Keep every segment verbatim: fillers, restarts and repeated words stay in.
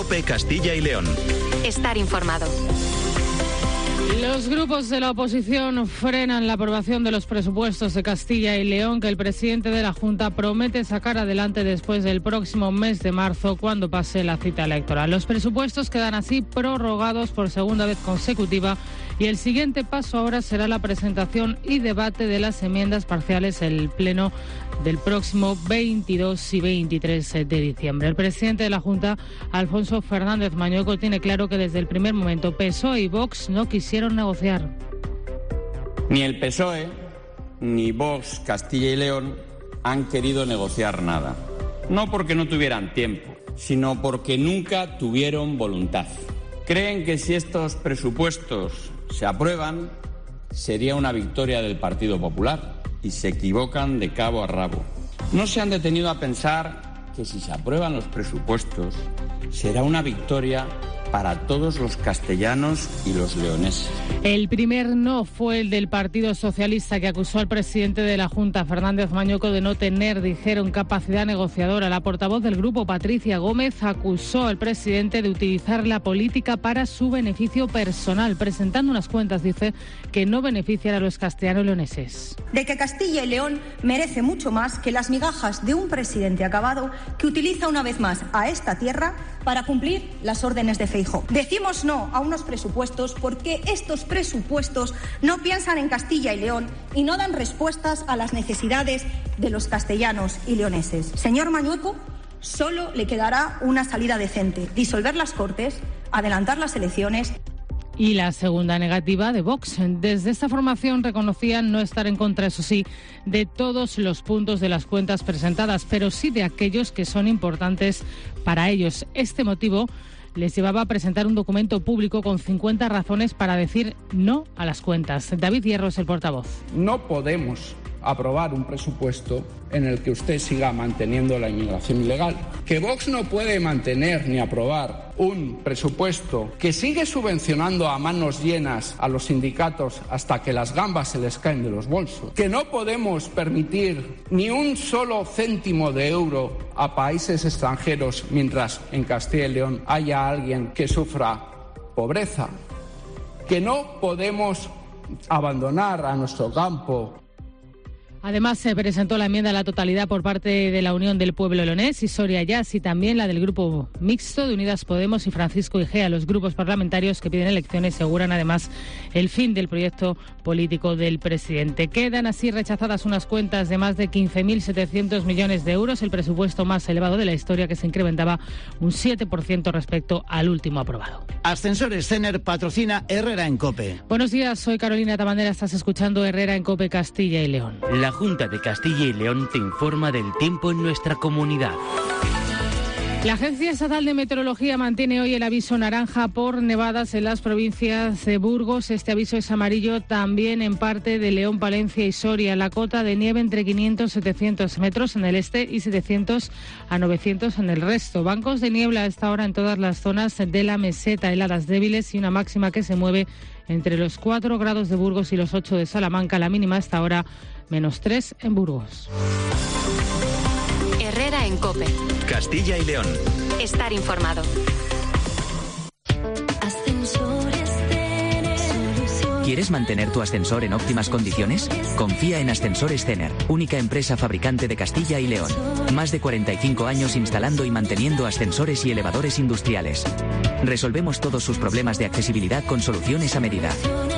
COPE Castilla y León. Estar informado. Los grupos de la oposición frenan la aprobación de los presupuestos de Castilla y León que el presidente de la Junta promete sacar adelante después del próximo mes de marzo, cuando pase la cita electoral. Los presupuestos quedan así prorrogados por segunda vez consecutiva y el siguiente paso ahora será la presentación y debate de las enmiendas parciales en el pleno del próximo veintidós y veintitrés de diciembre. El presidente de la Junta, Alfonso Fernández Mañueco, tiene claro que desde el primer momento P S O E y Vox no quisieron negociar. Ni el P S O E ni Vox Castilla y León han querido negociar nada. No porque no tuvieran tiempo, sino porque nunca tuvieron voluntad. Creen que si estos presupuestos se aprueban, sería una victoria del Partido Popular, y se equivocan de cabo a rabo. No se han detenido a pensar que si se aprueban los presupuestos, será una victoria para todos los castellanos y los leoneses. El primer no fue el del Partido Socialista, que acusó al presidente de la Junta, Fernández Mañueco, de no tener, dijeron, capacidad negociadora. La portavoz del grupo, Patricia Gómez, acusó al presidente de utilizar la política para su beneficio personal, presentando unas cuentas, dice, que no benefician a los castellanos y leoneses. De que Castilla y León merece mucho más que las migajas de un presidente acabado que utiliza una vez más a esta tierra para cumplir las órdenes de Feijóo. Decimos no a unos presupuestos porque estos presupuestos no piensan en Castilla y León y no dan respuestas a las necesidades de los castellanos y leoneses. Señor Mañueco, solo le quedará una salida decente: disolver las Cortes, adelantar las elecciones. Y la segunda negativa de Vox. Desde esta formación reconocían no estar en contra, eso sí, de todos los puntos de las cuentas presentadas, pero sí de aquellos que son importantes para ellos. Este motivo les llevaba a presentar un documento público con cincuenta razones para decir no a las cuentas. David Hierro es el portavoz. No podemos aprobar un presupuesto en el que usted siga manteniendo la inmigración ilegal. Que Vox no puede mantener ni aprobar un presupuesto que sigue subvencionando a manos llenas a los sindicatos hasta que las gambas se les caen de los bolsos. Que no podemos permitir ni un solo céntimo de euro a países extranjeros mientras en Castilla y León haya alguien que sufra pobreza. Que no podemos abandonar a nuestro campo. Además, se presentó la enmienda a la totalidad por parte de la Unión del Pueblo Leonés y Soria Yas, y también la del Grupo Mixto de Unidas Podemos y Francisco Igea. Los grupos parlamentarios que piden elecciones aseguran además el fin del proyecto político del presidente. Quedan así rechazadas unas cuentas de más de quince mil setecientos millones de euros, el presupuesto más elevado de la historia, que se incrementaba un siete por ciento respecto al último aprobado. Ascensores Cener patrocina Herrera en COPE. Buenos días, soy Carolina Tabandera, estás escuchando Herrera en COPE Castilla y León. La Junta de Castilla y León te informa del tiempo en nuestra comunidad. La Agencia Estatal de Meteorología mantiene hoy el aviso naranja por nevadas en las provincias de Burgos. Este aviso es amarillo también en parte de León, Palencia y Soria. La cota de nieve entre quinientos y setecientos metros en el este y setecientos a novecientos en el resto. Bancos de niebla a esta hora en todas las zonas de la meseta, heladas débiles y una máxima que se mueve entre los cuatro grados de Burgos y los ocho de Salamanca. La mínima hasta ahora menos tres en Burgos. Herrera en COPE. Castilla y León. Estar informado. ¿Quieres mantener tu ascensor en óptimas condiciones? Confía en Ascensores Cener, única empresa fabricante de Castilla y León. Más de cuarenta y cinco años instalando y manteniendo ascensores y elevadores industriales. Resolvemos todos sus problemas de accesibilidad con soluciones a medida.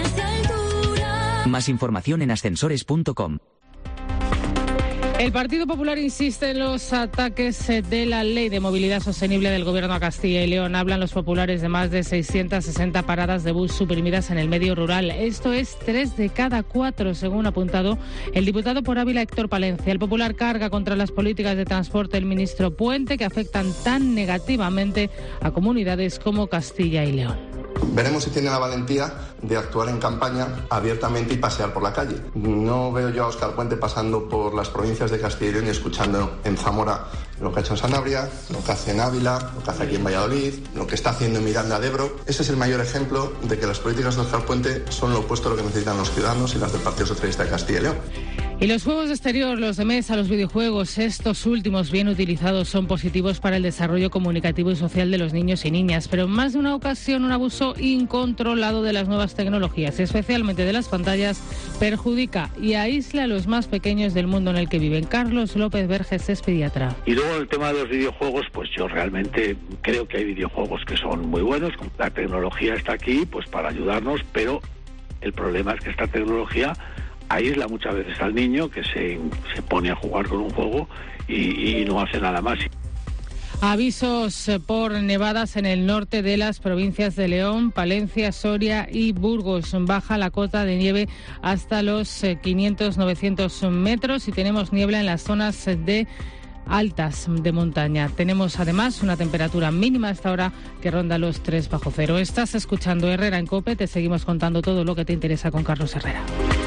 Más información en ascensores punto com. El Partido Popular insiste en los ataques de la Ley de Movilidad Sostenible del Gobierno a Castilla y León. Hablan los populares de más de seiscientas sesenta paradas de bus suprimidas en el medio rural. Esto es tres de cada cuatro, según ha apuntado el diputado por Ávila, Héctor Palencia. El Popular carga contra las políticas de transporte del ministro Puente, que afectan tan negativamente a comunidades como Castilla y León. Veremos si tiene la valentía de actuar en campaña abiertamente y pasear por la calle. No veo yo a Óscar Puente pasando por las provincias de Castilla y León y escuchando en Zamora lo que ha hecho en Sanabria, lo que hace en Ávila, lo que hace aquí en Valladolid, lo que está haciendo en Miranda de Ebro. Ese es el mayor ejemplo de que las políticas de Óscar Puente son lo opuesto a lo que necesitan los ciudadanos y las del Partido Socialista de Castilla y León. Y los juegos de exterior, los de mesa, los videojuegos, estos últimos bien utilizados son positivos para el desarrollo comunicativo y social de los niños y niñas, pero en más de una ocasión un abuso incontrolado de las nuevas tecnologías, especialmente de las pantallas, perjudica y aísla a los más pequeños del mundo en el que viven. Carlos López Verges es pediatra. Y luego el tema de los videojuegos, pues yo realmente creo que hay videojuegos que son muy buenos, la tecnología está aquí pues para ayudarnos, pero el problema es que esta tecnología aísla muchas veces al niño que se, se pone a jugar con un juego y, y no hace nada más. Avisos por nevadas en el norte de las provincias de León, Palencia, Soria y Burgos. Baja la cota de nieve hasta los quinientos novecientos metros y tenemos niebla en las zonas de altas de montaña. Tenemos además una temperatura mínima hasta ahora que ronda los tres bajo cero. Estás escuchando Herrera en COPE, te seguimos contando todo lo que te interesa con Carlos Herrera.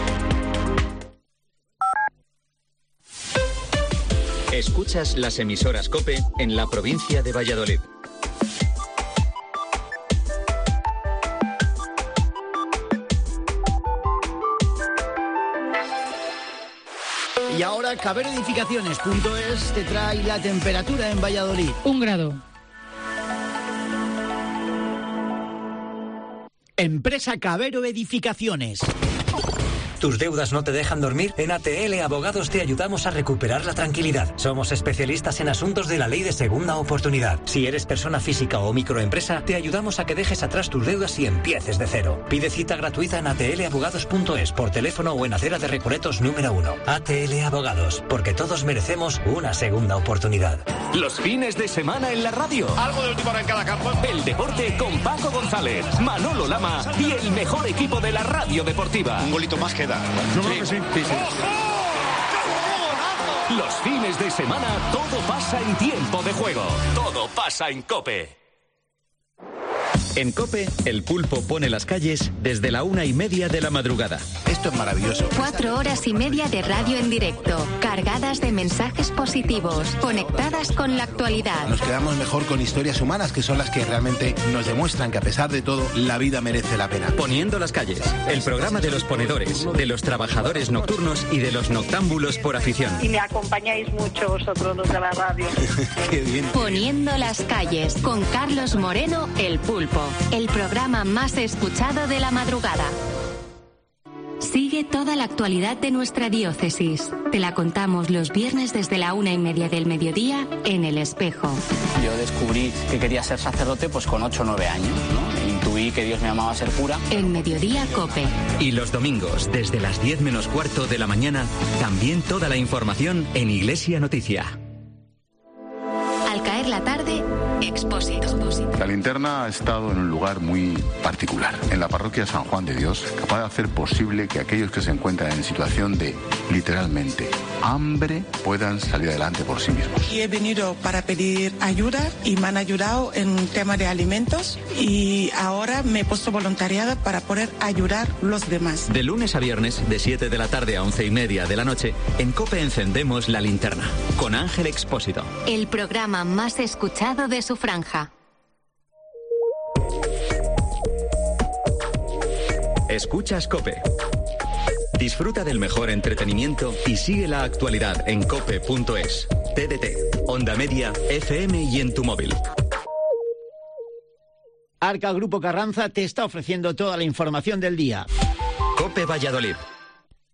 Escuchas las emisoras COPE en la provincia de Valladolid. Y ahora Cabero Edificaciones punto es te trae la temperatura en Valladolid. Un grado. Empresa Cabero Edificaciones. ¿Tus deudas no te dejan dormir? En A T L Abogados te ayudamos a recuperar la tranquilidad. Somos especialistas en asuntos de la ley de segunda oportunidad. Si eres persona física o microempresa, te ayudamos a que dejes atrás tus deudas y empieces de cero. Pide cita gratuita en A T L Abogados punto es por teléfono o en Acera de Recoletos número uno. A T L Abogados, porque todos merecemos una segunda oportunidad. Los fines de semana en la radio. Algo de última hora en cada campo. El deporte con Paco González, Manolo Lama y el mejor equipo de la radio deportiva. Un golito más queda. Yo creo que sí. Sí, sí. Los fines de semana todo pasa en tiempo de juego. Todo pasa en COPE. En COPE, el pulpo pone las calles desde la una y media de la madrugada. Esto es maravilloso. Cuatro horas y media de radio en directo, cargadas de mensajes positivos, conectadas con la actualidad. Nos quedamos mejor con historias humanas, que son las que realmente nos demuestran que a pesar de todo, la vida merece la pena. Poniendo las calles, el programa de los ponedores, de los trabajadores nocturnos y de los noctámbulos por afición. Y me acompañáis mucho vosotros los de la radio. Qué bien. Poniendo las calles, con Carlos Moreno, el pulpo. El programa más escuchado de la madrugada. Sigue toda la actualidad de nuestra diócesis. Te la contamos los viernes desde la una y media del mediodía en El Espejo. Yo descubrí que quería ser sacerdote pues con ocho o nueve años, ¿no? Intuí que Dios me llamaba a ser cura. En Mediodía COPE. Y los domingos, desde las diez menos cuarto de la mañana, también toda la información en Iglesia Noticia. Al caer la tarde, Expósito. La linterna ha estado en un lugar muy particular, en la parroquia San Juan de Dios, capaz de hacer posible que aquellos que se encuentran en situación de, literalmente, hambre, puedan salir adelante por sí mismos. Y he venido para pedir ayuda y me han ayudado en tema de alimentos y ahora me he puesto voluntariado para poder ayudar a los demás. De lunes a viernes, de siete de la tarde a once y media de la noche, en COPE encendemos la linterna, con Ángel Expósito. El programa más escuchado de su franja. Escuchas COPE. Disfruta del mejor entretenimiento y sigue la actualidad en cope punto es. T D T, Onda Media, F M y en tu móvil. Arca Grupo Carranza te está ofreciendo toda la información del día. COPE Valladolid.